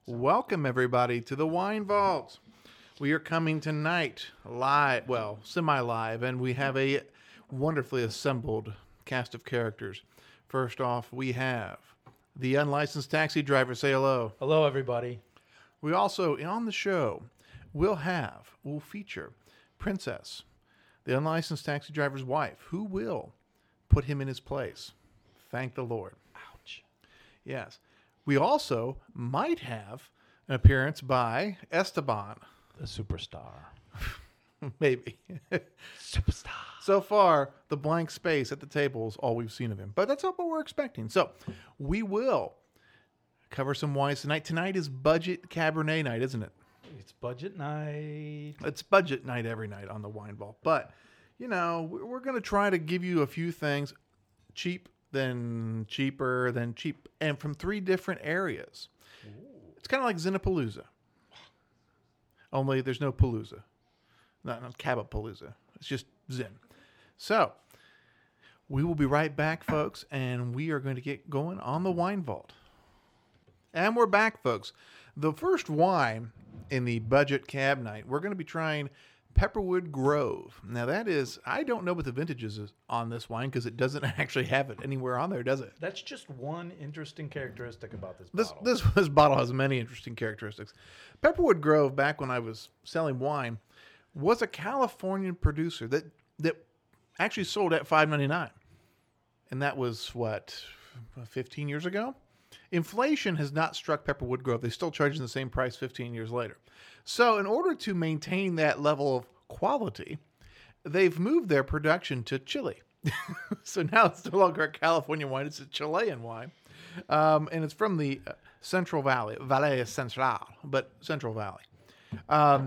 Welcome, everybody, to the Wine Vault. We are coming tonight live, well, semi-live, and we have a wonderfully assembled cast of characters. First off, we have the unlicensed taxi driver. Say hello. Hello, everybody. We also, on the show, we'll feature Princess, the unlicensed taxi driver's wife, who will put him in his place. Thank the Lord. Ouch. Yes. We also might have an appearance by Esteban. The superstar. Maybe. Superstar. So far, the blank space at the table is all we've seen of him. But that's not what we're expecting. So we will cover some wines tonight. Tonight is budget Cabernet night, isn't it? It's budget night. It's budget night every night on the Wine Vault. But, you know, we're going to try to give you a few things. Cheap, then cheaper, then cheap. And from 3 different areas. Ooh. It's kind of like Zinapalooza. Only there's no Palooza. Not Cabapalooza. It's just Zin. So, we will be right back, folks, and we are going to get going on the Wine Vault. And we're back, folks. The first wine in the budget cab night, we're going to be trying Pepperwood Grove. Now, that is, I don't know what the vintage is on this wine because it doesn't actually have it anywhere on there, does it? That's just one interesting characteristic about this bottle. This bottle has many interesting characteristics. Pepperwood Grove, back when I was selling wine, was a Californian producer that actually sold at $5.99. And that was, 15 years ago? Inflation has not struck Pepperwood Grove. They still charge the same price 15 years later. So in order to maintain that level of quality, they've moved their production to Chile. So now it's no longer a California wine, it's a Chilean wine. And it's from the Central Valley, Valle Central, but Central Valley.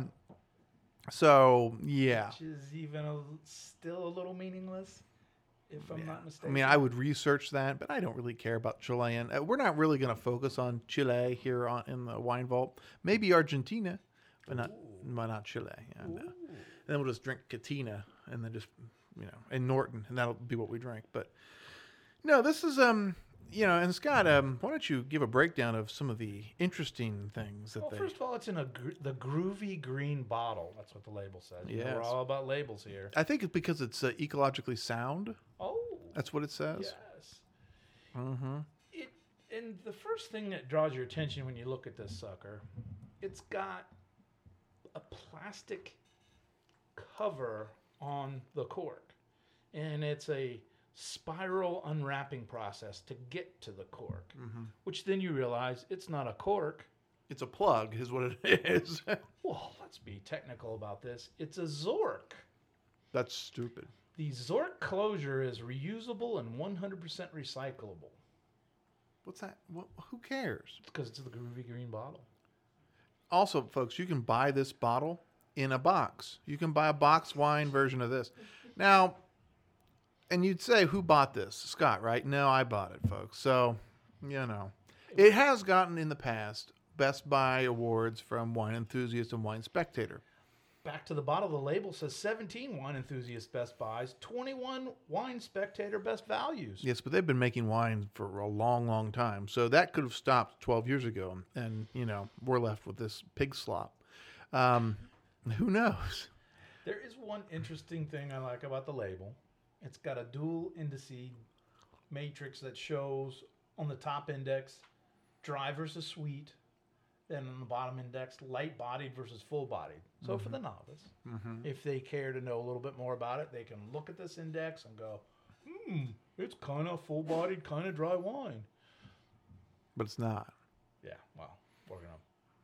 So, yeah. Which is even still a little meaningless, if I'm not mistaken. I mean, I would research that, but I don't really care about Chilean. We're not really going to focus on Chile here in the Wine Vault. Maybe Argentina, but not Chile. And then we'll just drink Catina and then just, and Norton, and that'll be what we drink. But, no, this is, and Scott, why don't you give a breakdown of some of the interesting things that First of all, it's in the groovy green bottle. That's what the label says. Yes. We're all about labels here. I think it's because it's ecologically sound. Oh. That's what it says? Yes. Mm-hmm. And the first thing that draws your attention when you look at this sucker, it's got a plastic cover on the cork. And it's a spiral unwrapping process to get to the cork, which then you realize it's not a cork. It's a plug is what it is. Well, let's be technical about this. It's a Zork. That's stupid. The Zork closure is reusable and 100% recyclable. What's that? Who cares? Because it's the groovy green bottle. Also, folks, you can buy this bottle in a box. You can buy a box wine version of this. Now, and you'd say, who bought this? Scott, right? No, I bought it, folks. So, it has gotten in the past Best Buy awards from Wine Enthusiast and Wine Spectator. Back to the bottle, the label says 17 Wine Enthusiast Best Buys, 21 Wine Spectator Best Values. Yes, but they've been making wine for a long, long time. So that could have stopped 12 years ago. And, we're left with this pig slop. Who knows? There is one interesting thing I like about the label. It's got a dual indice matrix that shows on the top index dry versus sweet, then on the bottom index light bodied versus full bodied. So for the novice, if they care to know a little bit more about it, they can look at this index and go, it's kind of full bodied, kind of dry wine. But it's not. Yeah, well, we're going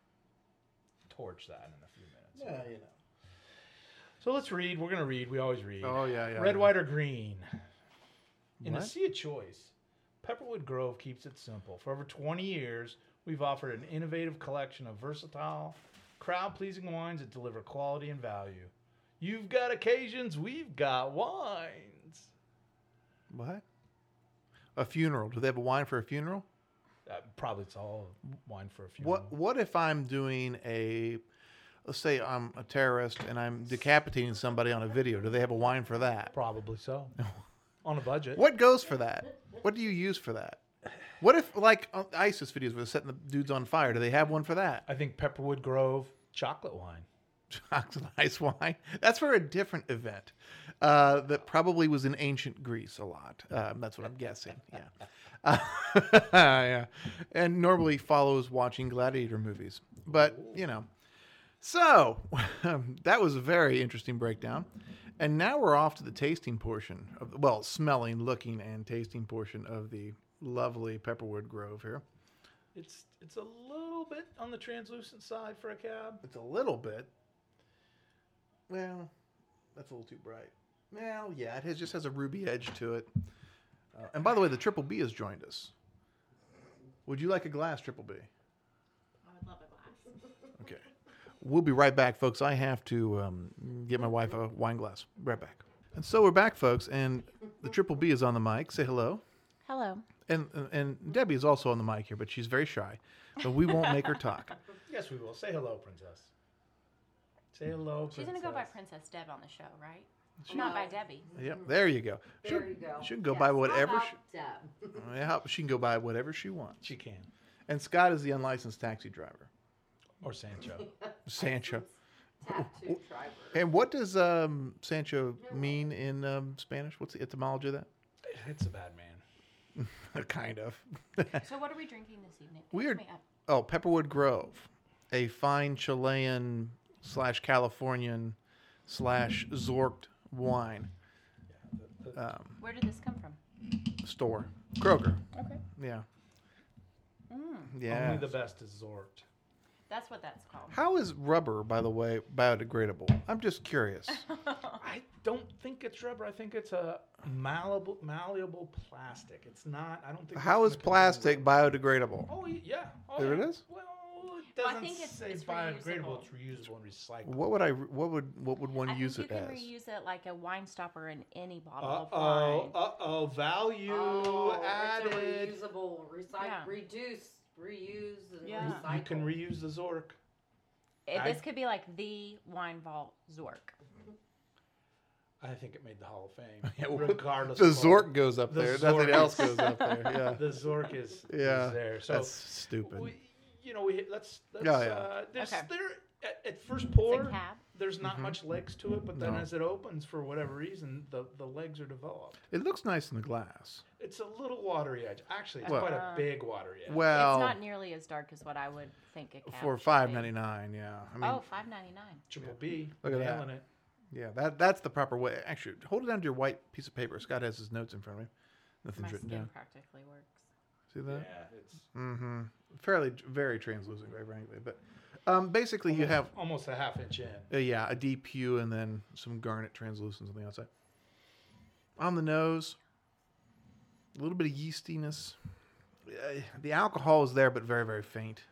to torch that in a few minutes. Yeah, So let's read. We're going to read. We always read. Oh, yeah. Red, white, or green. In What? a sea of choice, Pepperwood Grove keeps it simple. For over 20 years, we've offered an innovative collection of versatile, crowd-pleasing wines that deliver quality and value. You've got occasions, we've got wines. What? A funeral. Do they have a wine for a funeral? Probably it's all wine for a funeral. What if I'm doing let's say I'm a terrorist and I'm decapitating somebody on a video. Do they have a wine for that? Probably so. On a budget. What goes for that? What do you use for that? What if, like, ISIS videos where they're setting the dudes on fire? Do they have one for that? I think Pepperwood Grove chocolate wine. Chocolate ice wine. That's for a different event that probably was in ancient Greece a lot. That's what I'm guessing. Yeah. Yeah. And normally follows watching gladiator movies. But, you know. So, that was a very interesting breakdown. And now we're off to the tasting portion of, well, smelling, looking, and tasting portion of the lovely Pepperwood Grove here. It's a little bit on the translucent side for a cab. It's a little bit. Well, that's a little too bright. Well, yeah, it just has a ruby edge to it. And by the way, the Triple B has joined us. Would you like a glass, Triple B? I would love a glass. Okay. We'll be right back, folks. I have to get my wife a wine glass. Right back. And so we're back, folks, and the Triple B is on the mic. Say hello. Hello. And Debbie is also on the mic here, but she's very shy, so we won't make her talk. Yes, we will. Say hello, princess. Say hello, She's princess. going to go by Princess Deb on the show, right? She- Not by Debbie. Yep, there you go. There you go. She can go by whatever. Deb. Yeah, she can go by whatever she wants. She can. And Scott is the unlicensed taxi driver. Or Sancho. Sancho. Tattoo driver. And what does Sancho mean in Spanish? What's the etymology of It's a bad man. that? Kind of. So what are we drinking this evening? Weird. Catch me up. Oh, Pepperwood Grove, a fine Chilean / Californian / Zorked wine Where did this come from? store. Kroger. Okay. Yeah. Mm, Yeah. Only the best is Zorked. that's what that's called. How is rubber, by the way, biodegradable? I'm just curious. I don't think it's rubber. I think it's a malleable plastic. It's not. I don't think. How it's is gonna contain plastic rubber. biodegradable? Oh yeah. Oh, There it yeah. is? Well, it Well, I doesn't think say it's biodegradable. reusable. It's reusable and recyclable. What would one I use think it you can as? reuse it like a wine stopper in any bottle Uh of oh. wine. Value It's a added. reusable, Yeah. reuse, and Yeah. recycle. You can reuse the Zork. This could be like the Wine Vault Zork. I think it made the Hall of Fame. Yeah, well, regardless. The of Zork goes up The there. Zork Nothing else is- goes up there. Yeah. The Zork is Yeah. there. So That's stupid. let's Oh, yeah. there's Okay. there at first It's pour a cab. there's not much legs to it, but then No. as it opens for whatever reason the legs are developed. It looks nice in the glass. It's a little watery edge. Actually, it's Well- quite a big watery edge. Well, It's not nearly as dark as what I would think a cab for should be. $5.99, yeah. I mean, Oh, $5.99. Triple B. Look at that. nailing it. yeah, that's the proper way. Actually, hold it down to your white piece of paper. Scott has his notes in front of him. Nothing's My written skin down. practically works. See that? Yeah, it's Mm-hmm. Very translucent, quite frankly. But basically, you have almost a half inch in. a deep hue and then some garnet translucence on the outside. On the nose, a little bit of yeastiness. The alcohol is there, but very, very faint.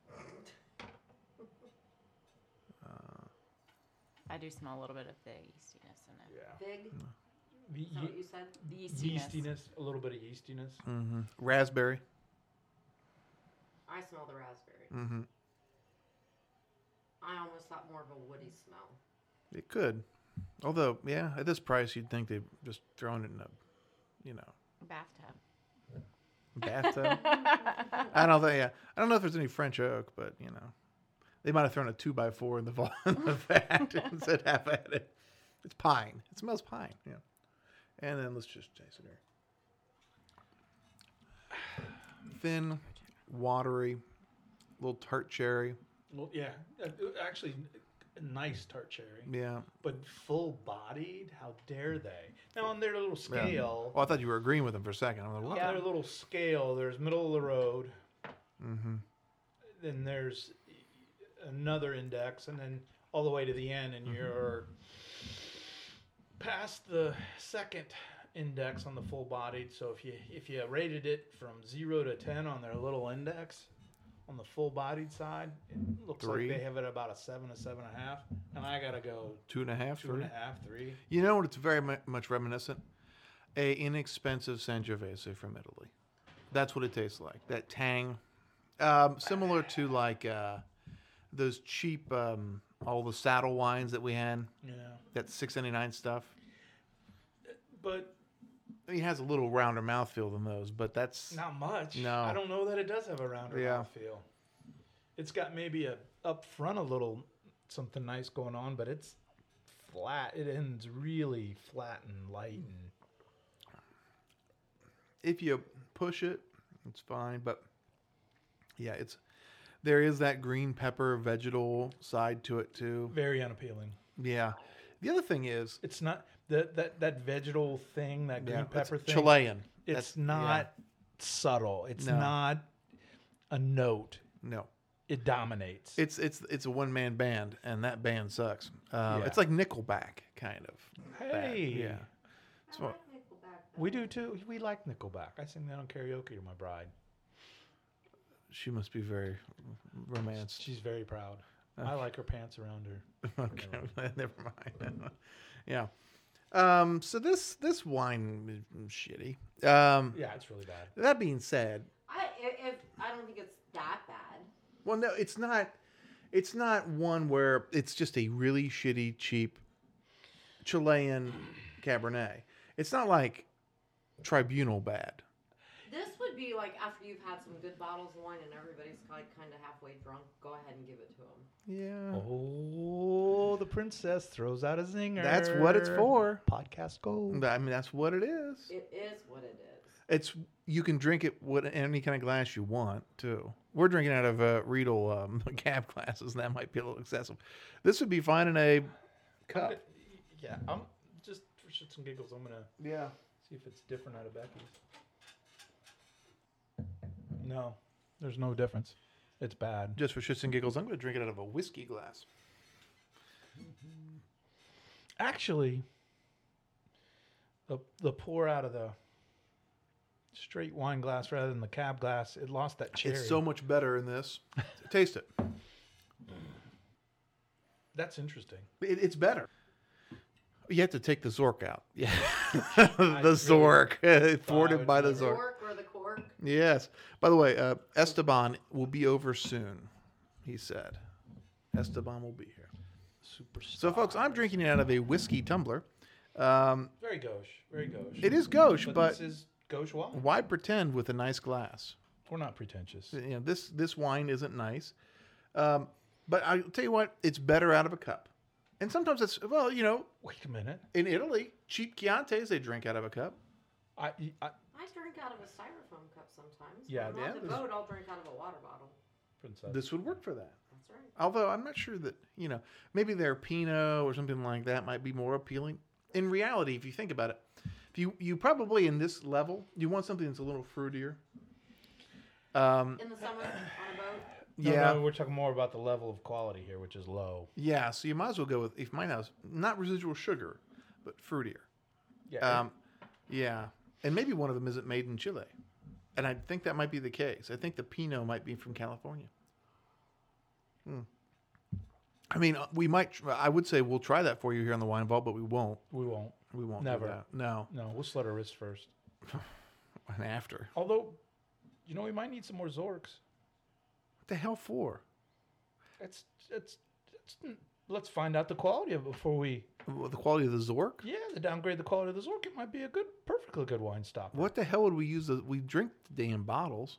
I do smell a little bit of the yeastiness in it. Yeah. Big. The Is that what you said? The yeastiness. yeastiness, a little bit of yeastiness. Mm-hmm. Raspberry. I smell the raspberry. Mm-hmm. I almost got more of a woody smell. It could. Although, yeah, at this price, you'd think they've just thrown it in a, Bathtub. bathtub. I don't think. Yeah, I don't know if there's any French oak, but they might have thrown a 2x4 in the vat and said, "Have at it." It's pine. It smells pine. Yeah. And then let's just taste it here. Thin, watery, little tart cherry. Well, yeah, actually, a nice tart cherry, Yeah. but full-bodied. How dare they? Now on their little scale, Oh, I thought you were agreeing with them for a second. I'm like, what? Yeah. on their little scale, there's middle of the road. Mm-hmm. Then there's another index, and then all the way to the end, and you're past the second index on the full-bodied. So if you rated it from 0 to 10 on their little index, on the full-bodied side, it looks 3. like they have it about a 7, a 7.5, and I gotta go 2.5, 2.5, 3. 3. You know what? It's very much reminiscent. A inexpensive Sangiovese from Italy. That's what it tastes like. That tang, similar to like those cheap all the saddle wines that we had. Yeah, That $6.99 stuff. but He has a little rounder mouthfeel than those, but that's Not much. No. I don't know that it does have a rounder Yeah. mouthfeel. It's got maybe a up front a little something nice going on, but it's flat. It ends really flat and light. And if you push it, it's fine. But yeah, there is that green pepper vegetal side to it too. very unappealing. Yeah. The other thing is, It's not that vegetal thing, that green yeah, pepper it's thing. Chilean. It's That's- not subtle. It's No. not a note. yeah, no. It dominates. It's a one man band, and that band sucks. Yeah. It's like Nickelback, kind of. bad. Hey. Yeah. I So- like Nickelback, though. We do too. We like Nickelback. I sing that on karaoke to my bride. She must be very romanced. She's very proud. I like her pants around her. Okay, never mind. Yeah. So this wine is shitty. Yeah, it's really bad. That being said, If I don't think it's that bad. well, no, it's not. It's not one where it's just a really shitty, cheap Chilean Cabernet. It's not like Tribunal bad. This would be like after you've had some good bottles of wine and everybody's like kind of halfway drunk. Go ahead and give it to them. Yeah. Oh, the princess throws out a zinger. That's what it's for. Podcast gold. I mean, that's what it is. It is what it is. It's you can drink it with any kind of glass you want too. We're drinking out of Riedel cab glasses, and that might be a little excessive. This would be fine in a cup. Yeah, I'm just for shits and giggles. I'm gonna Yeah. see if it's different out of Becky's. No, there's no difference. It's bad. Just for shits and giggles, I'm going to drink it out of a whiskey glass. Actually, the pour out of the straight wine glass rather than the cab glass, it lost that cherry. It's so much better in this. Taste it. That's interesting. It's better. You have to take the Zork out. Yeah. I the Zork. Thwarted would by the The Zork. cork or the cork. Yes. By the way, Esteban will be over soon, he said. Esteban will be here. Superstar. So, folks, I'm drinking it out of a whiskey tumbler. Very gauche. Very gauche. It is gauche, but this is gauche wine. why pretend with a nice glass? We're not pretentious. You know, this wine isn't nice. But I'll tell you what, it's better out of a cup. And sometimes it's, well, you know, Wait a minute. in Italy, cheap Chiantis, they drink out of a cup. I I drink out of a styrofoam cup sometimes. Yeah, When I'm on the this- boat, I'll drink out of a water bottle. princess. This would work for that. That's right. Although I'm not sure that, you know, maybe their Pinot or something like that might be more appealing. In reality, if you think about it, if you probably in this level, you want something that's a little fruitier. In the summer on a boat. No, we're talking more about the level of quality here, which is low. Yeah, so you might as well go with, if mine has not residual sugar, but fruitier. Yeah. Yeah. And maybe one of them isn't made in Chile. And I think that might be the case. I think the Pinot might be from California. I mean, I would say we'll try that for you here on the Wine Vault, but we won't. we won't. We won't Never. do that. No. No, we'll slit our wrists first. And after. Although, you know, we might need some more Zorks. What the hell for? It's let's find out the quality of it before we. Well, the quality of the Zork? Yeah, to downgrade the quality of the Zork, it might be a perfectly good wine stopper. What the hell would we use? We drink the damn bottles.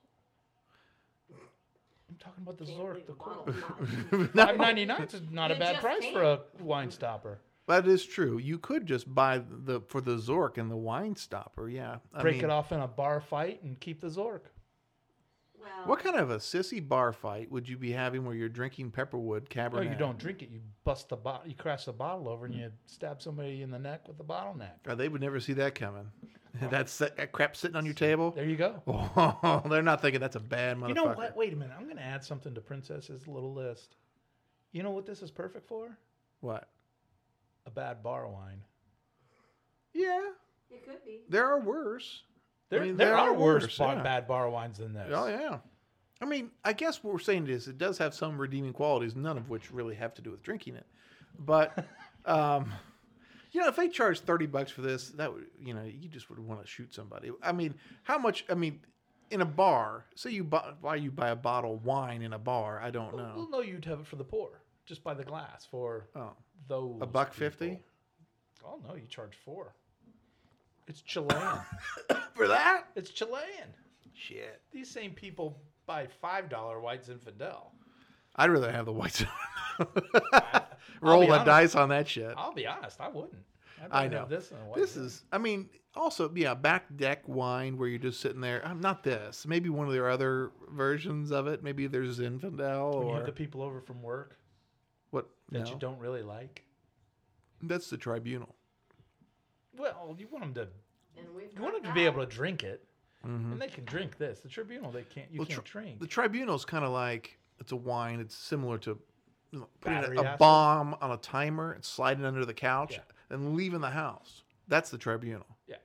I'm talking about the Can't Zork, leave the the bottle cork. behind. $5.99 is not a You bad just price for a wine stopper. That is true. You could just buy for the Zork and the wine stopper. Yeah. Break it off in a bar fight and keep the Zork. Well, What kind of a sissy bar fight would you be having where you're drinking Pepperwood Cabernet? No, you don't drink it. You bust the bottle. You crash the bottle over and you stab somebody in the neck with the bottleneck. Oh, they would never see that coming. that crap sitting on your table. There you go. Oh, they're not thinking that's a bad motherfucker. You know what? Wait a minute. I'm going to add something to Princess's little list. You know what this is perfect for? What? A bad bar wine. Yeah, it could be. there are worse. There, I mean, there are worse yeah. bad bar wines than this. Oh yeah. I mean, I guess what we're saying is it does have some redeeming qualities, none of which really have to do with drinking it. But, you know, if they charge $30 for this, that would, you know, you just would want to shoot somebody. I mean, how much? I mean, in a bar, say you buy a bottle of wine in a bar. I don't know. Well, no, you'd have it for the pour. Just by the glass for Oh, those. $1.50. Oh, no, you charge $4. It's Chilean. For that? It's Chilean. Shit. These same people buy $5 White Zinfandel. I'd rather have the white. I'll Roll be the honest. dice on that shit. I'll be honest, I wouldn't. I'd I rather know. have this than a White This Zin. is, I mean, also, yeah, back deck wine where you're just sitting there. Not this. Maybe one of their other versions of it. Maybe there's Zinfandel When you or have the people over from work what? that No, you don't really like. that's the Tribunal. Well, you want them to. And we've You want got them to be that. able to drink it, and they can drink this. The Tribunal, they can't. You Well, can't drink. The Tribunal's kind of like it's a wine. It's similar to putting Battery a acid? bomb on a timer and sliding under the couch Yeah. and leaving the house. That's the Tribunal. Yeah.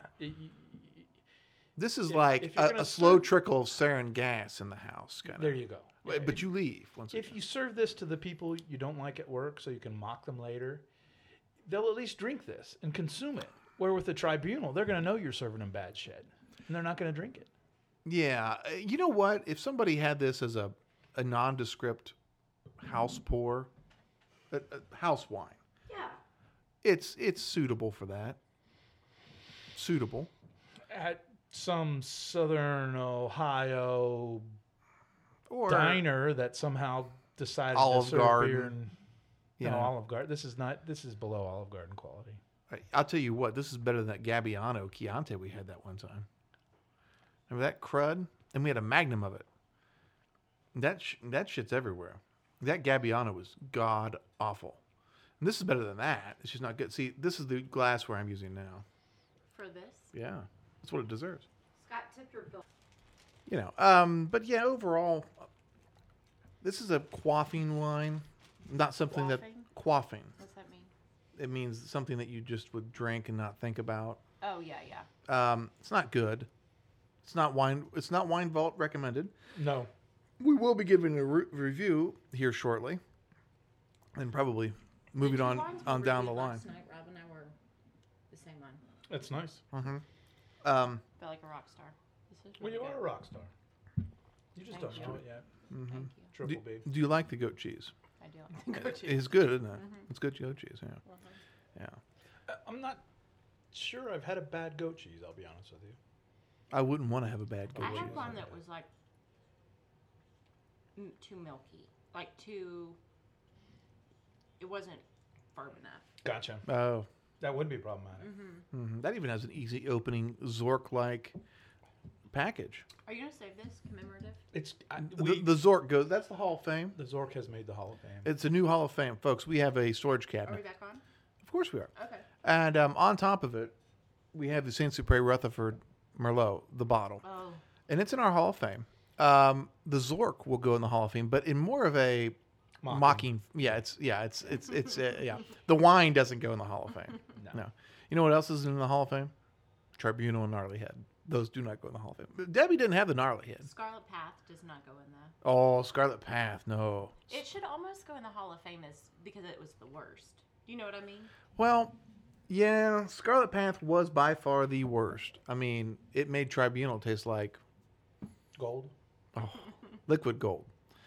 This is If- like if you're gonna a slow serve- trickle of sarin gas in the house, kind There of. you go. But you leave once. If you serve this to the people you don't like at work so you can mock them later, they'll at least drink this and consume it. Where with the Tribunal, they're going to know you're serving them bad shit, and they're not going to drink it. Yeah, you know what? If somebody had this as a nondescript house pour, a house wine, Yeah. it's suitable for that. Suitable. At some Southern Ohio Or diner that somehow decided Olive to serve Garden. beer and Yeah. no, Olive Garden. This is not. This is below Olive Garden quality. I'll tell you what, this is better than that Gabbiano Chianti we had that one time. Remember that crud? And we had a magnum of it. That shit's everywhere. That Gabbiano was god awful. And this is better than that. It's just not good. See, this is the glassware I'm using now. For this? Yeah, that's what it deserves. Scott, tip your bill. You know, but yeah, overall, this is a quaffing wine, not something that quaffing. What's that mean? It means something that you just would drink and not think about. Oh, yeah, yeah. It's not good. It's not wine. It's not Wine Vault recommended. No. We will be giving a review here shortly, and probably moving on down the line. Last night, Rob and I were the same one. That's nice. Felt like a rock star. This is Well, really you are a good. rock star. You just Thank don't you. know it yet. Thank you. Triple Do, B. do you like the goat cheese? I do like the goat cheese. It's good, isn't it? It's good goat cheese. Yeah, yeah. I'm not sure I've had a bad goat cheese. I'll be honest with you. I wouldn't want to have a bad goat I cheese. had one that was like too milky, like too. It wasn't firm enough. Gotcha. Oh, That would be problematic. that even has an easy opening Zork-like package. Are you gonna save this commemorative? It's The Zork goes. That's the Hall of Fame. the Zork has made the Hall of Fame. It's a new Hall of Fame, folks. We have a storage Are we cabinet. back on? Of course we are. Okay. And on top of it, we have the Saint Cyprès Rutherford Merlot, the bottle, Oh, and it's in our Hall of Fame. The Zork will go in the Hall of Fame, but in more of a mocking. Yeah. The wine doesn't go in the Hall of Fame. No. You know what else is in the Hall of Fame? Tribunal and Gnarly Head. Those do not go in the Hall of Fame. Debbie didn't have the Gnarly Head. Scarlet Path does not go in the. Oh, Scarlet Path. No. It should almost go in the Hall of Fame as because it was the worst. Do you know what I mean? Well, yeah, Scarlet Path was by far the worst. I mean, it made Tribunal taste like Gold. liquid gold.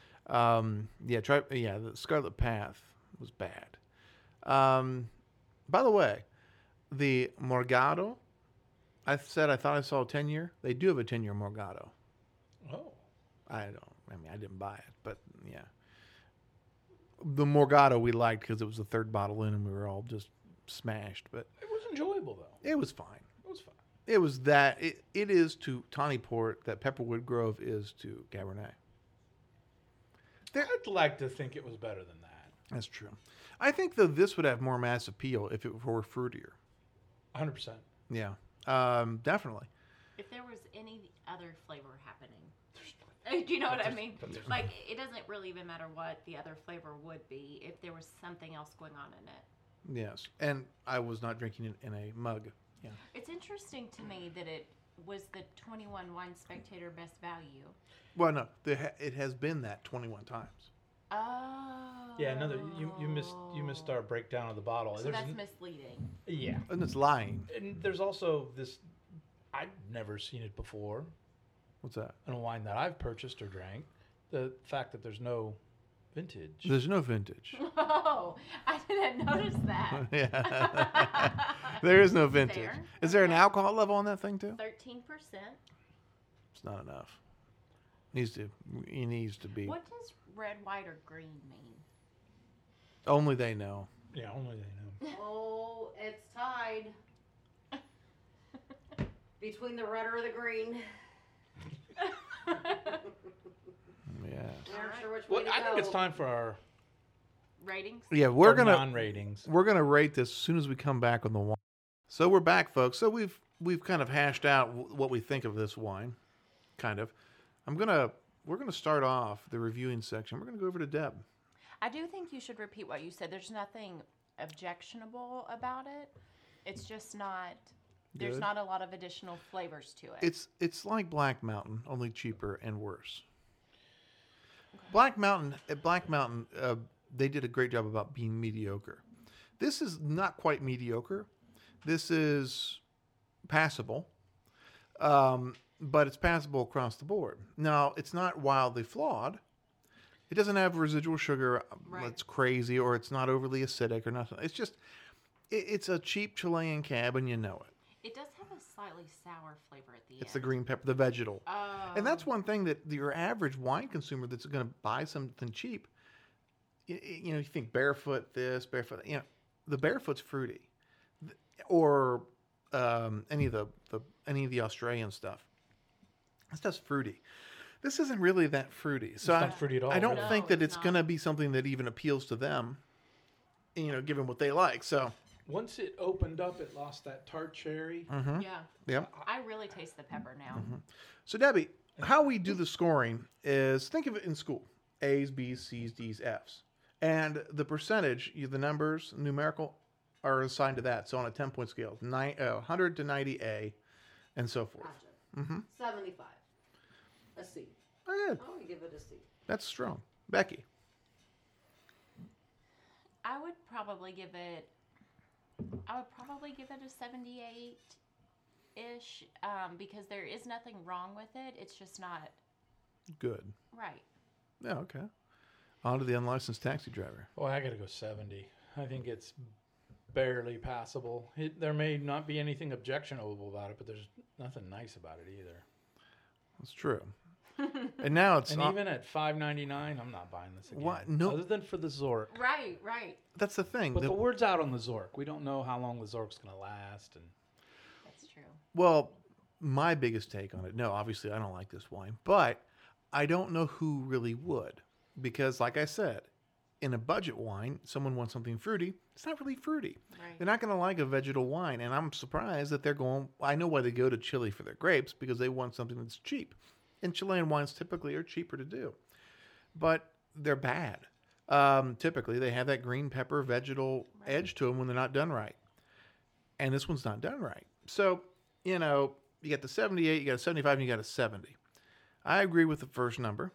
The Scarlet Path was bad. By the way, the Morgado, I said I thought I saw a 10-year. They do have a 10-year Morgado. Oh. I didn't buy it, but yeah. The Morgado we liked because it was the third bottle in and we were all just smashed, but It was enjoyable though. it was fine. It was fun. It was that, it is to Tawny Port that Pepperwood Grove is to Cabernet. I'd like to think it was better than that. That's true. I think, though, this would have more mass appeal if it were fruitier. 100%. Yeah, definitely. If there was any other flavor happening. Do you know what I mean? Like, it doesn't really even matter what the other flavor would be if there was something else going on in it. Yes, and I was not drinking it in a mug. Yeah. It's interesting to me that it was the 21 Wine Spectator Best Value. Well, no, it has been that 21 times. Oh. Yeah, another you missed our breakdown of the bottle. So There's that's misleading. yeah. And it's lying. And there's also this I'd never seen it before What's that? in a wine that I've purchased or drank. The fact that there's no Vintage. There's no vintage. Oh, I didn't notice that. Yeah. There is no vintage. Fair. Is there an Okay. alcohol level on that thing too? 13%. It's not enough. It needs to be. What does red, white, or green mean? Only they know. Yeah, only they know. Oh, it's tied between the red or the green. Yeah. We aren't sure which way Well, to I go. think it's time for our Ratings? Yeah, we're our gonna non-ratings. we're gonna rate this as soon as we come back on the wine. So we're back, folks. So we've kind of hashed out what we think of this wine, kind of. We're gonna start off the reviewing section. We're gonna go over to Deb. I do think you should repeat what you said. There's nothing objectionable about it. It's just not. There's Good. not a lot of additional flavors to it. It's like Black Mountain, only cheaper and worse. Black Mountain, they did a great job about being mediocre. This is not quite mediocre. This is passable, but it's passable across the board. Now, it's not wildly flawed. It doesn't have residual sugar Right. that's crazy, or it's not overly acidic or nothing. It's just, it's a cheap Chilean cab, and you know it. It does have a slightly sour flavor at the It's end. the green pepper, the vegetal. Oh. And that's one thing that your average wine consumer that's going to buy something cheap, you think Barefoot this, Barefoot, the Barefoot's fruity, or any of the Australian stuff. This stuff's fruity. This isn't really that fruity. So not fruity at all, I don't No, think that it's it's not. going to be something that even appeals to them, given what they like. So, Once it opened up, it lost that tart cherry. Yeah. yeah. I really taste the pepper now. So Debbie, how we do the scoring is think of it in school: A's, B's, C's, D's, F's, and the percentage, the numbers, numerical, are assigned to that. So on a 10-point scale, 100 to 90 A, and so forth. Gotcha. 75. A C. Oh, I would give it a C. that's strong. Becky, I would probably give it a 78 ish, because there is nothing wrong with it. It's just not good. right. Yeah, okay. On to the unlicensed taxi driver. Oh, I gotta go 70. I think it's barely passable. There may not be anything objectionable about it, but there's nothing nice about it either. That's true. And now it's And even at $5.99, I'm not buying this again. What? No. Other than for the Zork. Right, right. that's the thing. But the word's out on the Zork. We don't know how long the Zork's gonna last, and That's true. Well, my biggest take on it, no, obviously I don't like this wine, but I don't know who really would. Because, like I said, in a budget wine, someone wants something fruity. It's not really fruity. Right. They're not going to like a vegetal wine. And I'm surprised that they're going. I know why they go to Chile for their grapes, because they want something that's cheap. And Chilean wines typically are cheaper to do. But they're bad. Typically, they have that green pepper vegetal edge to them when they're not done right. And this one's not done right. So, you got the 78, you got a 75, and you got a 70. I agree with the first number.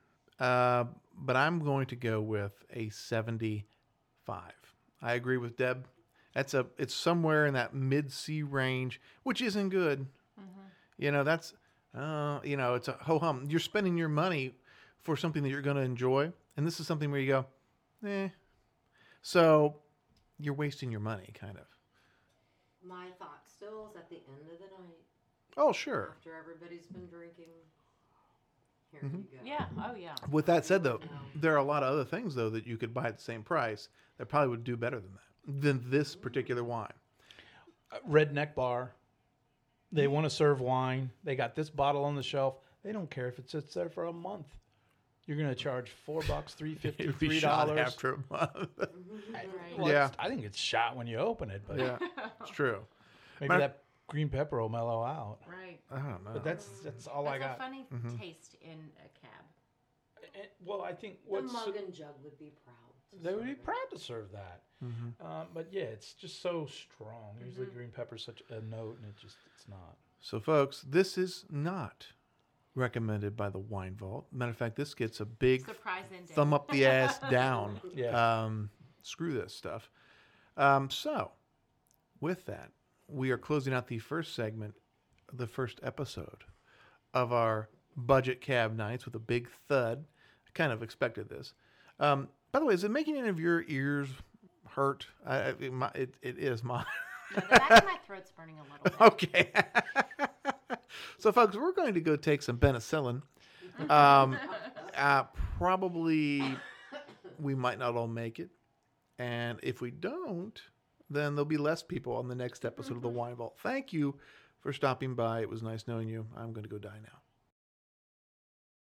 But I'm going to go with a 75. I agree with Deb. It's somewhere in that mid-C range, which isn't good. That's it's a ho-hum. You're spending your money for something that you're going to enjoy, and this is something where you go, eh. So you're wasting your money, kind of. My thought still is at the end of the night, Oh, sure. after everybody's been drinking. Here Mm-hmm. you go. Yeah. Oh, yeah. With that said, though, there are a lot of other things, though, that you could buy at the same price that probably would do better than this particular wine. Redneck Bar. They want to serve wine. They got this bottle on the shelf. They don't care if it sits there for a month. You're going to charge $4, $3.50, It'd be shot $3. after a month. Well, Yeah. I think it's shot when you open it, but Yeah, it's true. maybe Matter- that green pepper will mellow out. Right. I don't know. But that's all I That's a got. funny taste in a cab. Well, I think The what's mug and jug would be proud. to they would serve be it. proud to serve that. But yeah, it's just so strong. Usually green pepper's such a note, and it's not. So, folks, this is not recommended by the Wine Vault. Matter of fact, this gets a big Surprise ending. thumb up the ass down. Yeah. Screw this stuff. So, with that, we are closing out the first segment, the first episode of our budget cab nights with a big thud. I kind of expected this. By the way, is it making any of your ears hurt? It is mine. No, the back of my throat's burning a little bit. Okay. So, folks, we're going to go take some penicillin. Probably we might not all make it. And if we don't, then there'll be less people on the next episode of the Wine Vault. Thank you for stopping by. It was nice knowing you. I'm going to go die now.